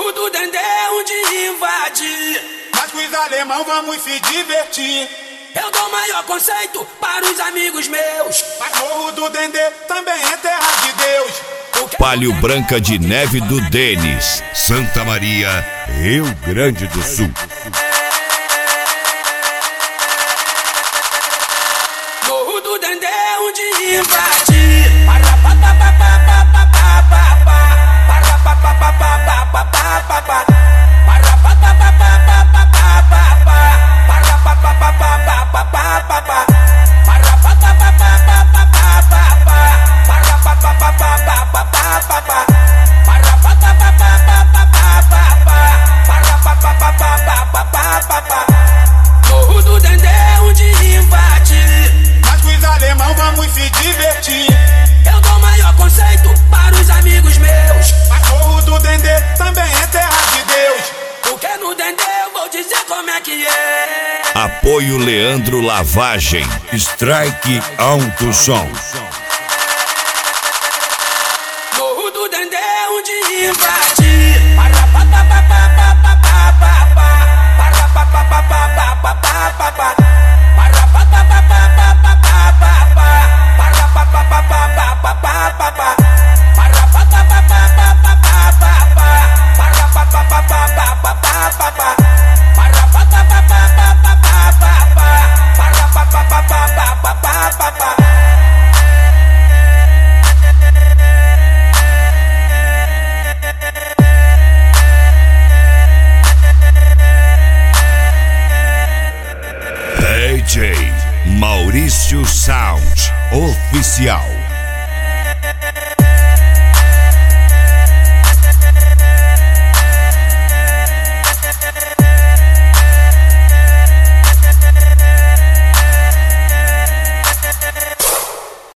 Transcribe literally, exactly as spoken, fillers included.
Morro do Dendê onde invadir, mas com os alemão vamos se divertir. Eu dou maior conceito para os amigos meus, mas Morro do Dendê também é terra de Deus. Palio Branca de Neve do Denis, Santa Maria, Rio Grande do Sul. Morro do Dendê onde invadir, Morro do Dendê onde invadir, mas com os alemão vamos se divertir. Eu dou maior conceito para os amigos meus, mas Morro do Dendê também é terra de Deus. porque no Dendê eu vou dizer como é que é. Apoio Leandro Lavagem, Strike Alto Som. Morro do Dendê onde invadir, D J Maurício Sound Oficial.